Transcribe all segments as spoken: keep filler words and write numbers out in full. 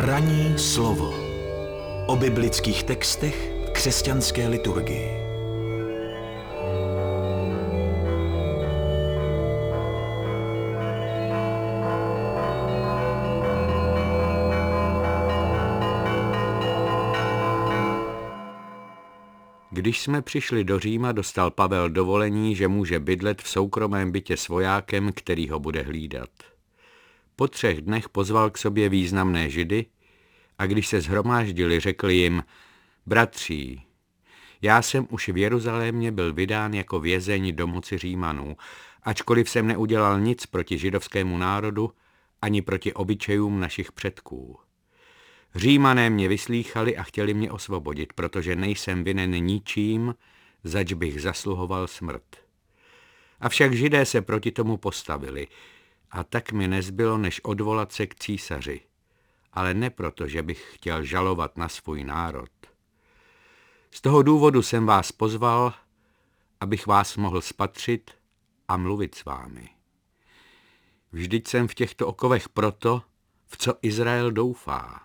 Ranní slovo o biblických textech v křesťanské liturgii. Když jsme přišli do Říma, dostal Pavel dovolení, že může bydlet v soukromém bytě s vojákem, který ho bude hlídat. Po třech dnech pozval k sobě významné Židy a když se shromáždili, řekl jim: Bratří, já jsem už v Jeruzalémě byl vydán jako vězeň do moci Římanů, ačkoliv jsem neudělal nic proti židovskému národu ani proti obyčejům našich předků. Římané mě vyslýchali a chtěli mě osvobodit, protože nejsem vinen ničím, zač bych zasluhoval smrt. Avšak Židé se proti tomu postavili a tak mi nezbylo, než odvolat se k císaři, ale ne proto, že bych chtěl žalovat na svůj národ. Z toho důvodu jsem vás pozval, abych vás mohl spatřit a mluvit s vámi. Vždyť jsem v těchto okovech proto, v co Izrael doufá.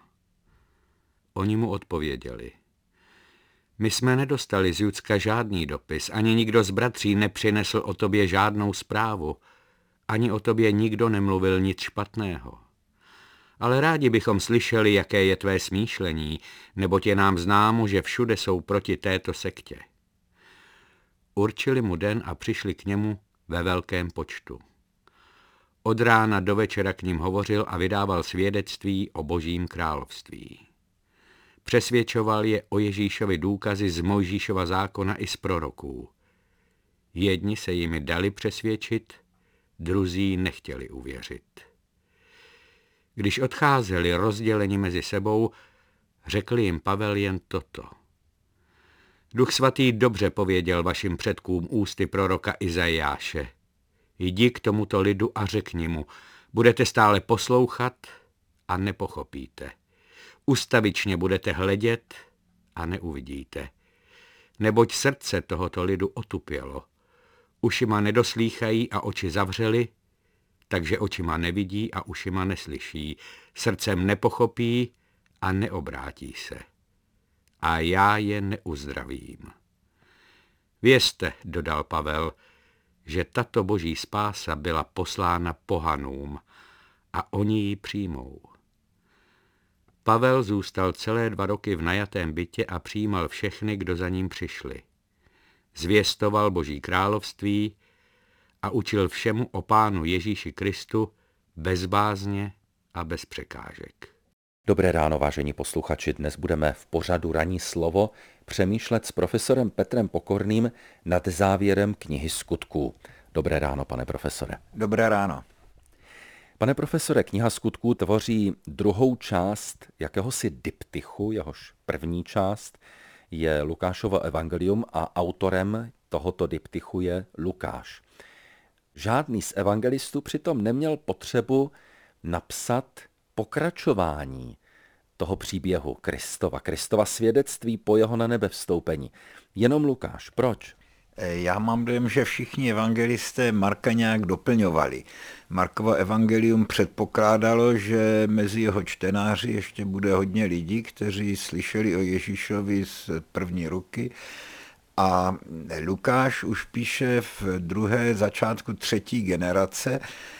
Oni mu odpověděli: My jsme nedostali z Judska žádný dopis, ani nikdo z bratří nepřinesl o tobě žádnou zprávu, ani o tobě nikdo nemluvil nic špatného. Ale rádi bychom slyšeli, jaké je tvé smýšlení, neboť je nám známo, že všude jsou proti této sektě. Určili mu den a přišli k němu ve velkém počtu. Od rána do večera k ním hovořil a vydával svědectví o Božím království. Přesvědčoval je o Ježíšovi důkazy z Mojžíšova zákona i z proroků. Jedni se jimi dali přesvědčit, druzí nechtěli uvěřit. Když odcházeli rozděleni mezi sebou, řekl jim Pavel jen toto: Duch svatý dobře pověděl vašim předkům ústy proroka Izajáše. Jdi k tomuto lidu a řekni mu: budete stále poslouchat a nepochopíte. Ustavičně budete hledět a neuvidíte. Neboť srdce tohoto lidu otupělo. Ušima nedoslýchají a oči zavřeli, takže očima nevidí a ušima neslyší. Srdcem nepochopí a neobrátí se. A já je neuzdravím. Vězte, dodal Pavel, že tato boží spása byla poslána pohanům a oni ji přijmou. Pavel zůstal celé dva roky v najatém bytě a přijímal všechny, kdo za ním přišli. Zvěstoval Boží království a učil všemu o Pánu Ježíši Kristu bez bázně a bez překážek. Dobré ráno, vážení posluchači. Dnes budeme v pořadu Ranní slovo přemýšlet s profesorem Petrem Pokorným nad závěrem knihy Skutků. Dobré ráno, pane profesore. Dobré ráno. Pane profesore, kniha Skutků tvoří druhou část jakéhosi diptychu, jehož první část je Lukášovo evangelium a autorem tohoto diptychu je Lukáš. Žádný z evangelistů přitom neměl potřebu napsat pokračování toho příběhu Kristova, Kristova svědectví po jeho na nebe vstoupení. Jenom Lukáš. Proč? Já mám dojem, že všichni evangelisté Marka nějak doplňovali. Markovo evangelium předpokládalo, že mezi jeho čtenáři ještě bude hodně lidí, kteří slyšeli o Ježíšovi z první ruky. A Lukáš už píše v druhé, začátku třetí generace,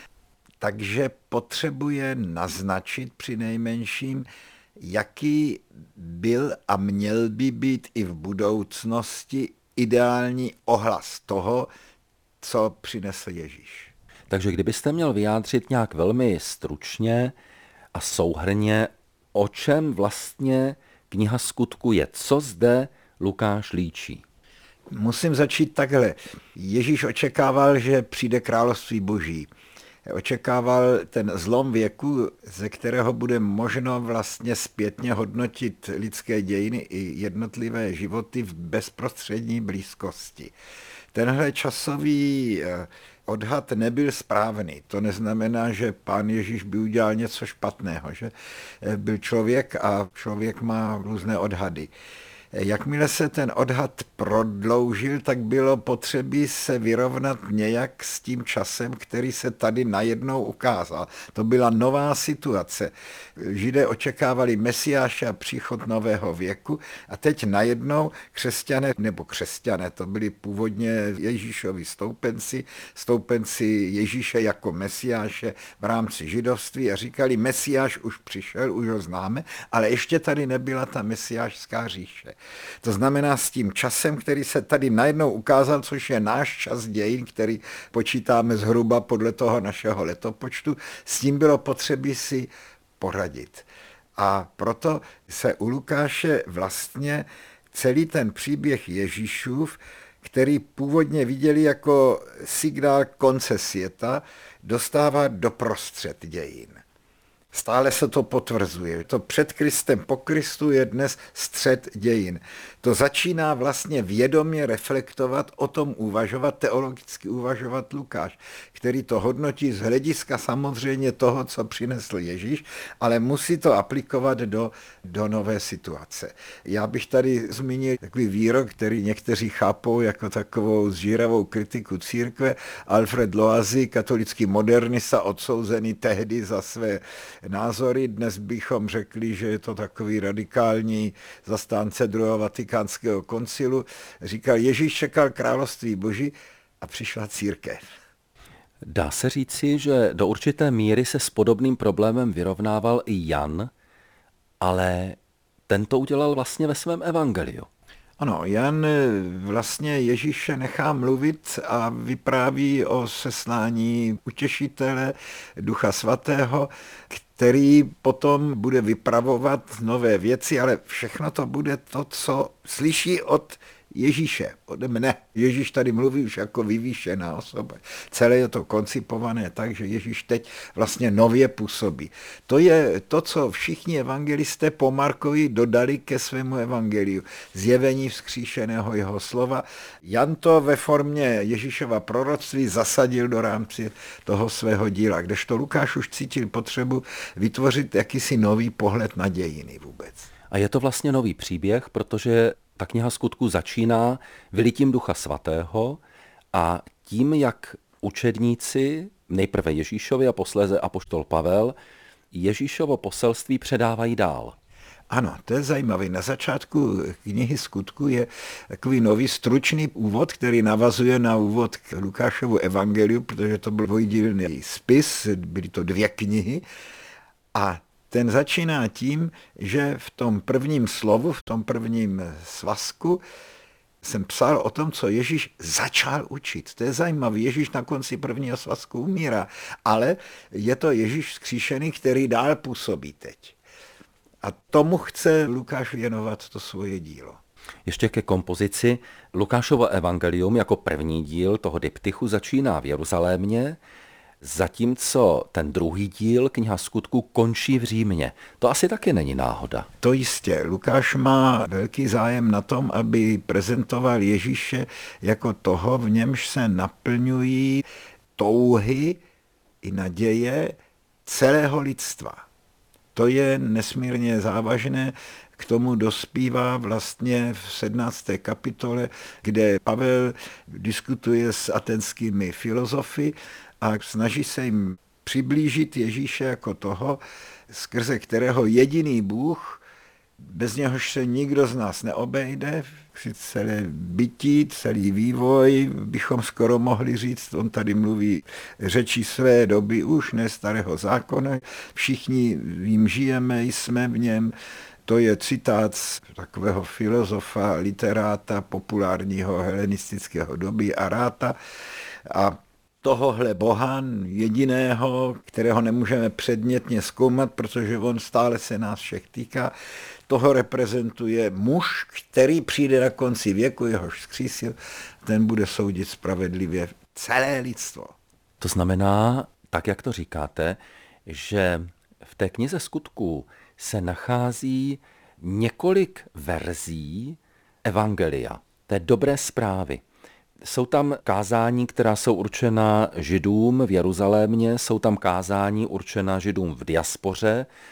takže potřebuje naznačit přinejmenším, jaký byl a měl by být i v budoucnosti ideální ohlas toho, co přinesl Ježíš. Takže kdybyste měl vyjádřit nějak velmi stručně a souhrnně, o čem vlastně kniha Skutků je, co zde Lukáš líčí? Musím začít takhle. Ježíš očekával, že přijde království boží. Očekával ten zlom věku, ze kterého bude možno vlastně zpětně hodnotit lidské dějiny i jednotlivé životy v bezprostřední blízkosti. Tenhle časový odhad nebyl správný. To neznamená, že pán Ježíš by udělal něco špatného, že byl člověk a člověk má různé odhady. Jakmile se ten odhad prodloužil, tak bylo potřebí se vyrovnat nějak s tím časem, který se tady najednou ukázal. To byla nová situace. Židé očekávali Mesiáše a příchod nového věku a teď najednou křesťané, nebo křesťané, to byli původně Ježíšovi stoupenci, stoupenci Ježíše jako Mesiáše v rámci židovství a říkali, Mesiáš už přišel, už ho známe, ale ještě tady nebyla ta mesiášská říše. To znamená s tím časem, který se tady najednou ukázal, což je náš čas dějin, který počítáme zhruba podle toho našeho letopočtu, s tím bylo potřebí si poradit. A proto se u Lukáše vlastně celý ten příběh Ježíšův, který původně viděli jako signál konce světa, dostává doprostřed dějin. Stále se to potvrzuje. To před Kristem, po Kristu je dnes střed dějin. To začíná vlastně vědomě reflektovat, o tom uvažovat, teologicky uvažovat Lukáš, který to hodnotí z hlediska samozřejmě toho, co přinesl Ježíš, ale musí to aplikovat do, do nové situace. Já bych tady zmínil takový výrok, který někteří chápou jako takovou zžíravou kritiku církve. Alfred Loazy, katolický modernista, odsouzený tehdy za své názory. Dnes bychom řekli, že je to takový radikální zastánce druhého vatikánského koncilu. Říkal, Ježíš čekal království Boží a přišla církev. Dá se říci, že do určité míry se s podobným problémem vyrovnával i Jan, ale ten to udělal vlastně ve svém evangeliu. Ano, Jan vlastně Ježíše nechá mluvit a vypráví o seslání utěšitele Ducha Svatého, který potom bude vypravovat nové věci, ale všechno to bude to, co slyší od Ježíše, ode mne. Ježíš tady mluví už jako vyvýšená osoba. Celé je to koncipované tak, že Ježíš teď vlastně nově působí. To je to, co všichni evangelisté po Markovi dodali ke svému evangeliu. Zjevení vzkříšeného jeho slova. Jan to ve formě Ježíšova proroctví zasadil do rámci toho svého díla, kdežto Lukáš už cítil potřebu vytvořit jakýsi nový pohled na dějiny vůbec. A je to vlastně nový příběh, protože ta kniha Skutků začíná vylitím Ducha Svatého a tím, jak učedníci, nejprve Ježíšovi a posléze apoštol Pavel, Ježíšovo poselství předávají dál. Ano, to je zajímavé. Na začátku knihy Skutků je takový nový stručný úvod, který navazuje na úvod k Lukášovu evangeliu, protože to byl dvojdílný spis, byly to dvě knihy a ten začíná tím, že v tom prvním slovu, v tom prvním svazku jsem psal o tom, co Ježíš začal učit. To je zajímavé. Ježíš na konci prvního svazku umírá, ale je to Ježíš vzkříšený, který dál působí teď. A tomu chce Lukáš věnovat to svoje dílo. Ještě ke kompozici. Lukášovo evangelium jako první díl toho diptychu začíná v Jeruzalémě, zatímco ten druhý díl, kniha Skutků, končí v Římě. To asi taky není náhoda. To jistě. Lukáš má velký zájem na tom, aby prezentoval Ježíše jako toho, v němž se naplňují touhy i naděje celého lidstva. To je nesmírně závažné. K tomu dospívá vlastně v sedmnácté kapitole, kde Pavel diskutuje s atenskými filozofy a snaží se jim přiblížit Ježíše jako toho, skrze kterého jediný Bůh, bez něhož se nikdo z nás neobejde, celé bytí, celý vývoj, bychom skoro mohli říct, on tady mluví řečí své doby už, ne starého zákona, všichni jim žijeme, jsme v něm. To je citát z takového filozofa, literáta populárního helenistického doby Aráta. A tohohle Boha jediného, kterého nemůžeme předmětně zkoumat, protože on stále se nás všech týká, toho reprezentuje muž, který přijde na konci věku, jehož vzkřísil, ten bude soudit spravedlivě celé lidstvo. To znamená, tak jak to říkáte, že v té knize Skutků se nachází několik verzí evangelia, té dobré zprávy. Jsou tam kázání, která jsou určena Židům v Jeruzalémě, jsou tam kázání určena Židům v diaspoře,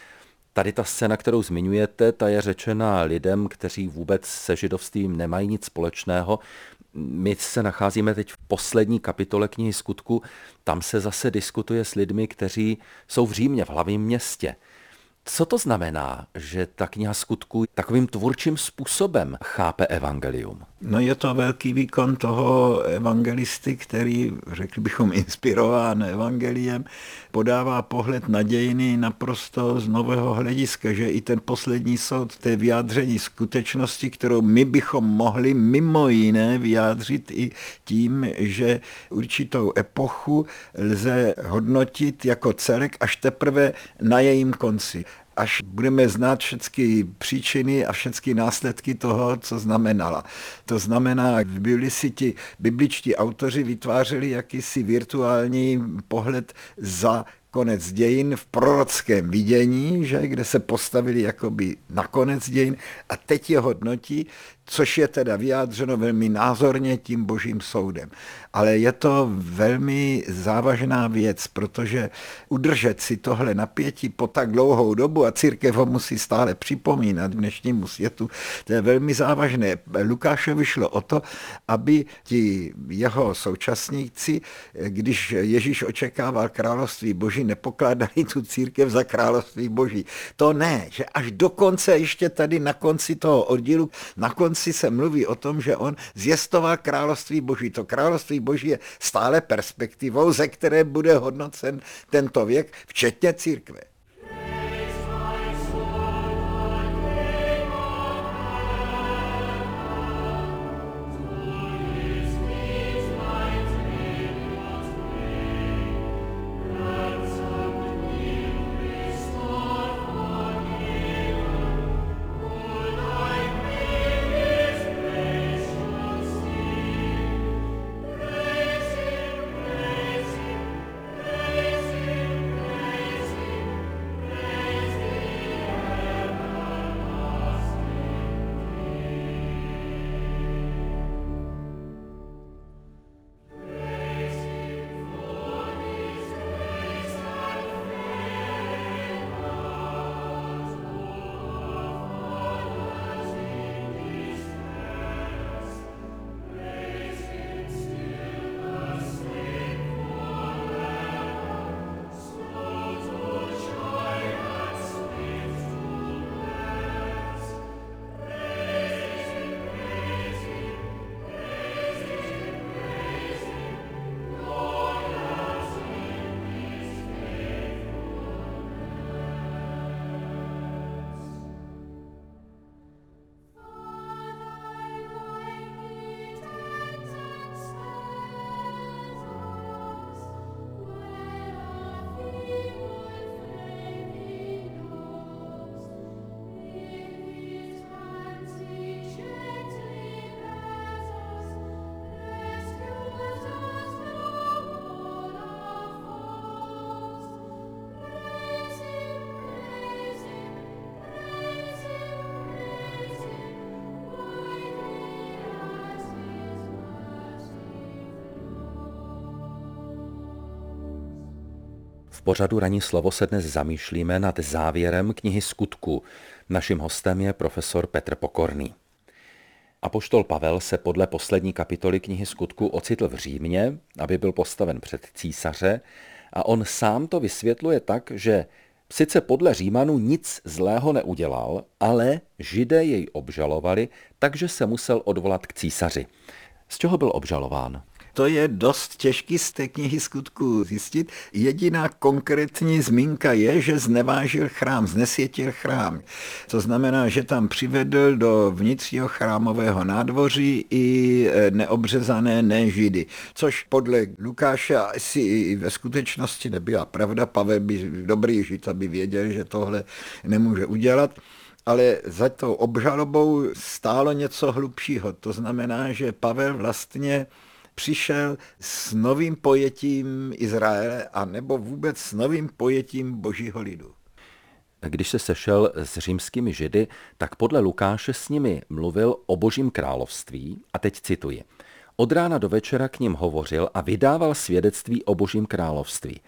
Tady ta scéna, kterou zmiňujete, ta je řečena lidem, kteří vůbec se židovstvím nemají nic společného. My se nacházíme teď v poslední kapitole knihy Skutků. Tam se zase diskutuje s lidmi, kteří jsou v Římě, v hlavním městě. Co to znamená, že ta kniha Skutků takovým tvůrčím způsobem chápe evangelium? No je to velký výkon toho evangelisty, který, řekli bychom, inspirován evangeliem, podává pohled na dějiny naprosto z nového hlediska, že i ten poslední soud, to je vyjádření skutečnosti, kterou my bychom mohli mimo jiné vyjádřit i tím, že určitou epochu lze hodnotit jako celek až teprve na jejím konci. Až budeme znát všechny příčiny a všechny následky toho, co znamenala. To znamená, v Bibli si ti bibličtí autoři vytvářeli jakýsi virtuální pohled za konec dějin v prorockém vidění, že, kde se postavili jakoby na konec dějin a teď je hodnotí, což je teda vyjádřeno velmi názorně tím božím soudem. Ale je to velmi závažná věc, protože udržet si tohle napětí po tak dlouhou dobu a církev ho musí stále připomínat dnešnímu světu, to je velmi závažné. Lukášovi šlo o to, aby ti jeho současníci, když Ježíš očekával království boží, nepokládali tu církev za království boží. To ne, že až do konce, ještě tady na konci toho oddílu, na konci se mluví o tom, že on zjistoval království boží. To království boží je stále perspektivou, ze které bude hodnocen tento věk, včetně církve. V pořadu Ranní slovo se dnes zamýšlíme nad závěrem knihy Skutků. Naším hostem je profesor Petr Pokorný. Apoštol Pavel se podle poslední kapitoly knihy Skutků ocitl v Římě, aby byl postaven před císaře, a on sám to vysvětluje tak, že sice podle Římanů nic zlého neudělal, ale Židé jej obžalovali, takže se musel odvolat k císaři. Z čeho byl obžalován? To je dost těžký z té knihy Skutků zjistit. Jediná konkrétní zmínka je, že znevážil chrám, znesvětil chrám. To znamená, že tam přivedl do vnitřního chrámového nádvoří i neobřezané nežidy, což podle Lukáše asi i ve skutečnosti nebyla pravda. Pavel by dobrý žid, aby věděl, že tohle nemůže udělat. Ale za tou obžalobou stálo něco hlubšího. To znamená, že Pavel vlastně přišel s novým pojetím Izraele a nebo vůbec s novým pojetím božího lidu. Když se sešel s římskými Židy, tak podle Lukáše s nimi mluvil o božím království a teď cituji. Od rána do večera k nim hovořil a vydával svědectví o božím království.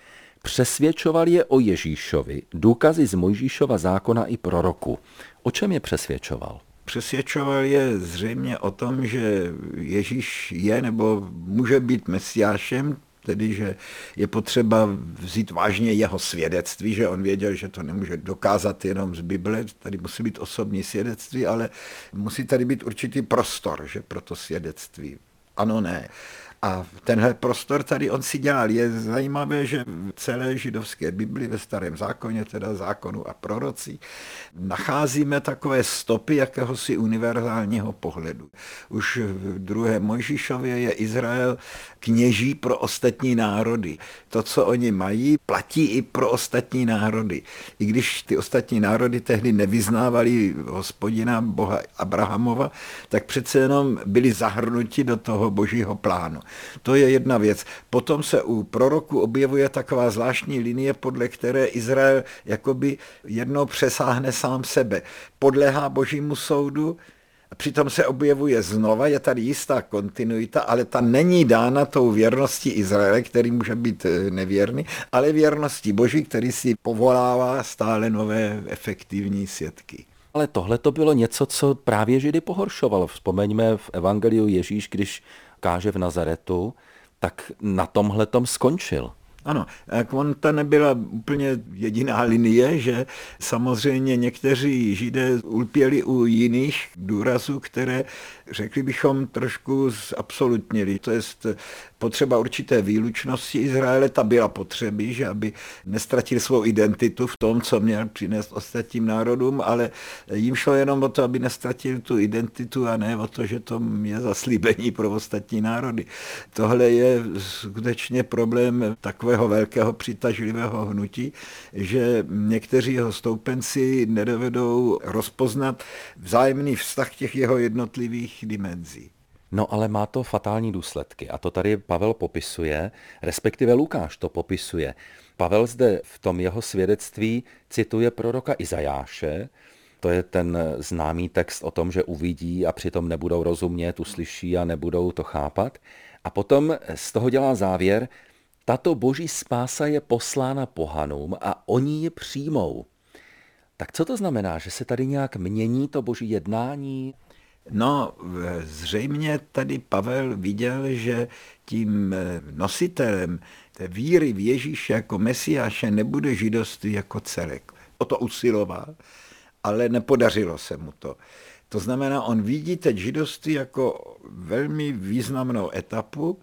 Přesvědčoval je o Ježíšovi důkazy z Mojžíšova zákona i proroku. O čem je přesvědčoval? Přesvědčoval je zřejmě o tom, že Ježíš je nebo může být mesiášem, tedy že je potřeba vzít vážně jeho svědectví, že on věděl, že to nemůže dokázat jenom z Bible, tady musí být osobní svědectví, ale musí tady být určitý prostor, že pro to svědectví. Ano, ne. A tenhle prostor tady on si dělal. Je zajímavé, že v celé židovské Bibli, ve Starém zákoně, teda zákonu a prorocích, nacházíme takové stopy jakéhosi univerzálního pohledu. Už v druhé Mojžíšově je Izrael kněží pro ostatní národy. To, co oni mají, platí i pro ostatní národy. I když ty ostatní národy tehdy nevyznávali Hospodina, Boha Abrahamova, tak přece jenom byli zahrnuti do toho božího plánu. To je jedna věc. Potom se u proroku objevuje taková zvláštní linie, podle které Izrael jakoby jednou přesáhne sám sebe. Podléhá božímu soudu, a přitom se objevuje znova, je tady jistá kontinuita, ale ta není dána tou věrností Izraele, který může být nevěrný, ale věrností Boží, který si povolává stále nové efektivní svědky. Ale tohle to bylo něco, co právě Židy pohoršovalo. Vzpomeňme v Evangeliu Ježíš, když káže v Nazaretu, tak na tomhletom skončil. Ano, on ta nebyla úplně jediná linie, že samozřejmě někteří Židé ulpěli u jiných důrazů, které, řekli bychom, trošku zabsolutnili. To je potřeba určité výlučnosti Izraele, ta byla potřeby, že aby nestratil svou identitu v tom, co měl přinést ostatním národům, ale jim šlo jenom o to, aby nestratil tu identitu a ne o to, že to je zaslíbení pro ostatní národy. Tohle je skutečně problém takového velkého přitažlivého hnutí, že někteří jeho stoupenci nedovedou rozpoznat vzájemný vztah těch jeho jednotlivých dimenzí. No ale má to fatální důsledky a to tady Pavel popisuje, respektive Lukáš to popisuje. Pavel zde v tom jeho svědectví cituje proroka Izajáše, to je ten známý text o tom, že uvidí a přitom nebudou rozumět, uslyší a nebudou to chápat. A potom z toho dělá závěr, tato boží spása je poslána pohanům a oni ji přijmou. Tak co to znamená, že se tady nějak mění to boží jednání? No, zřejmě tady Pavel viděl, že tím nositelem té víry v Ježíše jako Mesiáše nebude židovství jako celek. O to usiloval, ale nepodařilo se mu to. To znamená, on vidí teď židovství jako velmi významnou etapu,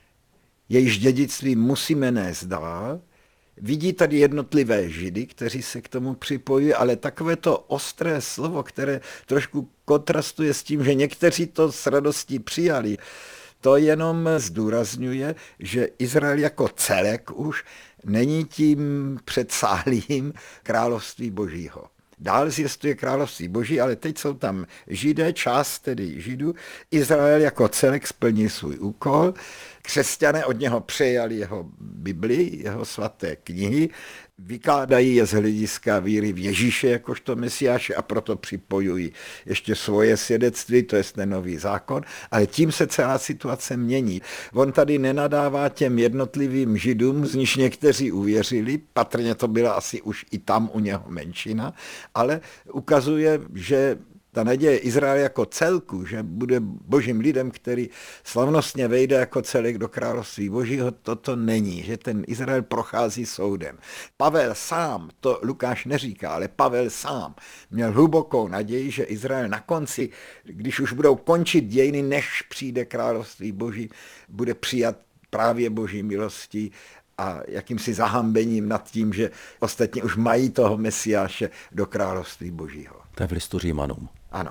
jejíž dědictví musíme nést dál. Vidí tady jednotlivé Židy, kteří se k tomu připojí, ale takové to ostré slovo, které trošku kontrastuje s tím, že někteří to s radostí přijali, to jenom zdůrazňuje, že Izrael jako celek už není tím předsáhlým království Božího. Dál zjistuje království Boží, ale teď jsou tam Židé, část tedy Židů. Izrael jako celek splní svůj úkol. Křesťané od něho přejali jeho Bibli, jeho svaté knihy, vykládají je z hlediska víry v Ježíše jakožto Mesiáše a proto připojují ještě svoje svědectví, to je ten nový zákon, ale tím se celá situace mění. On tady nenadává těm jednotlivým Židům, z nichž někteří uvěřili, patrně to byla asi už i tam u něho menšina, ale ukazuje, že ta naděje Izraele jako celku, že bude božím lidem, který slavnostně vejde jako celek do království Božího, toto není, že ten Izrael prochází soudem. Pavel sám, to Lukáš neříká, ale Pavel sám měl hlubokou naději, že Izrael na konci, když už budou končit dějiny, než přijde království Boží, bude přijat právě boží milostí a jakýmsi zahambením nad tím, že ostatní už mají toho Mesiáše do království Božího. To je v listu Římanům. Ano.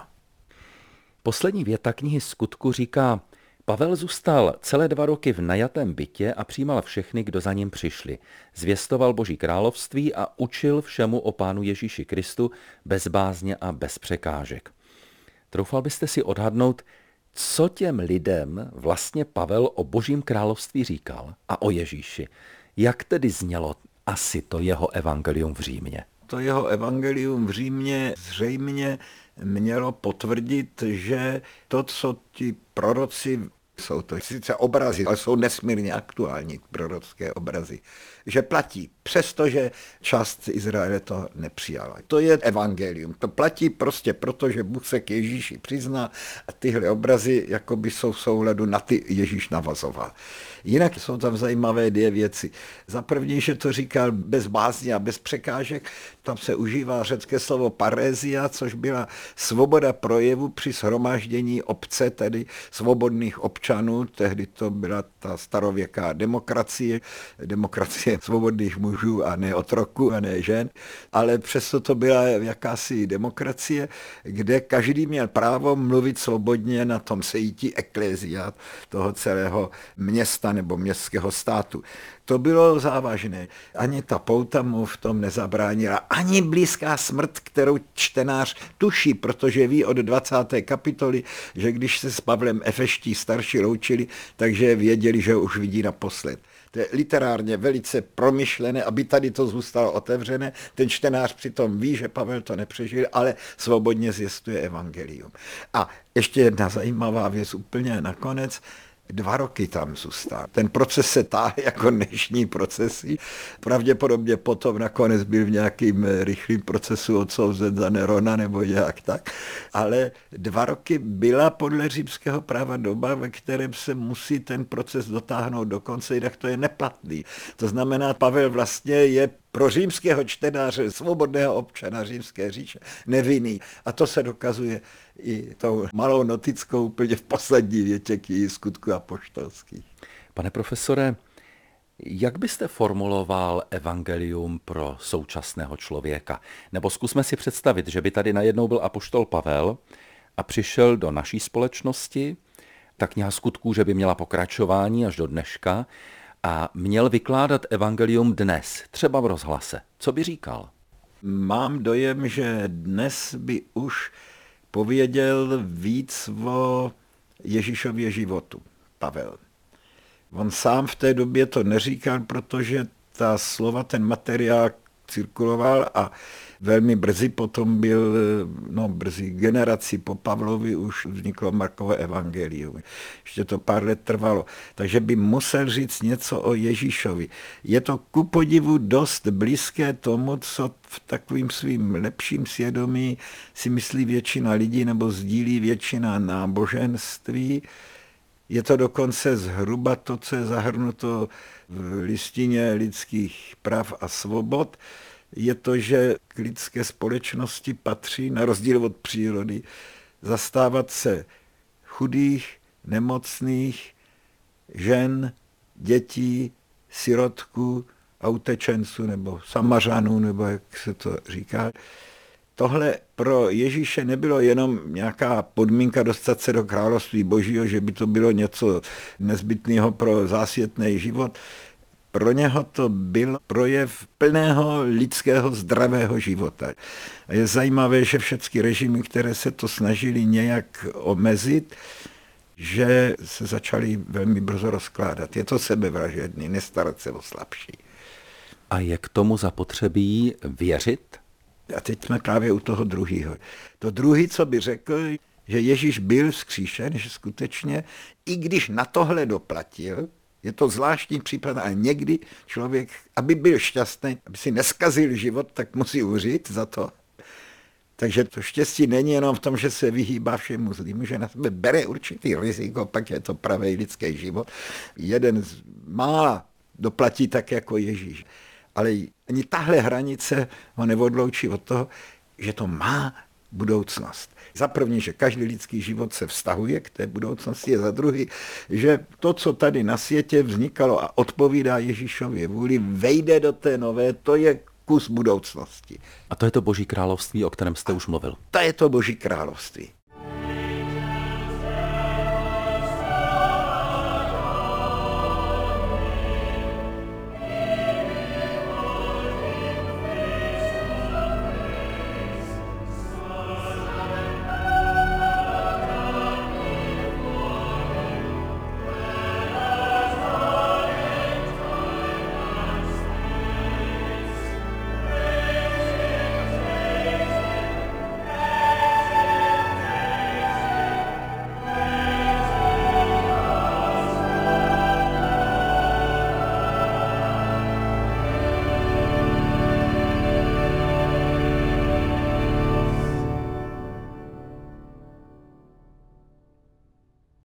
Poslední věta knihy Skutku říká, Pavel zůstal celé dva roky v najatém bytě a přijímal všechny, kdo za ním přišli. Zvěstoval Boží království a učil všemu o Pánu Ježíši Kristu bez bázně a bez překážek. Troufal byste si odhadnout, co těm lidem vlastně Pavel o Božím království říkal a o Ježíši? Jak tedy znělo asi to jeho evangelium v Římě? To jeho evangelium v Římě zřejmě mělo potvrdit, že to, co ti proroci, jsou to sice obrazy, ale jsou nesmírně aktuální prorocké obrazy, že platí. přestože část Izraele to nepřijala. To je evangelium. To platí prostě proto, že Bůh se k Ježíši přizná a tyhle obrazy jakoby jsou v souladu, na ty Ježíš navazoval. Jinak jsou tam zajímavé dvě věci. Za první, že to říkal bez bázně a bez překážek, tam se užívá řecké slovo parézia, což byla svoboda projevu při shromáždění obce, tedy svobodných občanů. Tehdy to byla ta starověká demokracie, demokracie svobodných mužů a ne otroků a ne žen, ale přesto to byla jakási demokracie, kde každý měl právo mluvit svobodně na tom sejti eklézia toho celého města nebo městského státu. To bylo závažné. Ani ta pouta mu v tom nezabránila, ani blízká smrt, kterou čtenář tuší, protože ví od dvacáté kapitoly, že když se s Pavlem efeští starší loučili, takže věděli, že ho už vidí naposled. To je literárně velice promyšlené, aby tady to zůstalo otevřené. Ten čtenář přitom ví, že Pavel to nepřežil, ale svobodně zvěstuje evangelium. A ještě jedna zajímavá věc úplně nakonec. Dva roky tam zůstal. Ten proces se táhl jako dnešní procesy. Pravděpodobně potom nakonec byl v nějakým rychlým procesu odsouzen za Nerona nebo nějak tak. Ale dva roky byla podle římského práva doba, ve kterém se musí ten proces dotáhnout do konce, jinak to je neplatný. To znamená, Pavel vlastně je pro římského čtenáře, svobodného občana římské říše, nevinný. A to se dokazuje i tou malou notickou úplně v poslední větě knihy Skutků apoštolských. Pane profesore, jak byste formuloval evangelium pro současného člověka? Nebo zkusme si představit, že by tady najednou byl apoštol Pavel a přišel do naší společnosti, ta kniha Skutků, že by měla pokračování až do dneška, a měl vykládat evangelium dnes, třeba v rozhlase. Co by říkal? Mám dojem, že dnes by už pověděl víc o Ježíšově životu, Pavel. On sám v té době to neříkal, protože ta slova, ten materiál cirkuloval a velmi brzy potom byl, no brzy generaci po Pavlovi už vzniklo Markovo evangelium. Ještě to pár let trvalo. Takže by musel říct něco o Ježíšovi. Je to ku podivu dost blízké tomu, co v takovým svým lepším svědomí si myslí většina lidí nebo sdílí většina náboženství. Je to dokonce zhruba to, co je zahrnuto v listině lidských práv a svobod. Je to, že k lidské společnosti patří, na rozdíl od přírody, zastávat se chudých, nemocných, žen, dětí, sirotků a utečenců nebo Samařanů, nebo jak se to říká. Tohle pro Ježíše nebylo jenom nějaká podmínka dostat se do království Božího, že by to bylo něco nezbytného pro zásvětný život. Pro něho to byl projev plného lidského zdravého života. A je zajímavé, že všechny režimy, které se to snažili nějak omezit, že se začaly velmi brzo rozkládat. Je to sebevražedný, nestarat se o slabší. A je k tomu zapotřebí věřit? A teď jsme právě u toho druhého. To druhý, co by řekl, že Ježíš byl vzkříšen, že skutečně, i když na tohle doplatil, je to zvláštní případ, ale někdy člověk, aby byl šťastný, aby si neskazil život, tak musí uřít za to. Takže to štěstí není jenom v tom, že se vyhýbá všemu zlýmu, že na sebe bere určitý riziko, pak je to pravý lidský život. Jeden z mála doplatí tak jako Ježíš. Ale ani tahle hranice ho neodloučí od toho, že to má budoucnost. Za první, že každý lidský život se vztahuje k té budoucnosti, a za druhý, že to, co tady na světě vznikalo a odpovídá Ježíšově vůli, vejde do té nové, to je kus budoucnosti. A to je to Boží království, o kterém jste už mluvil. To je to Boží království.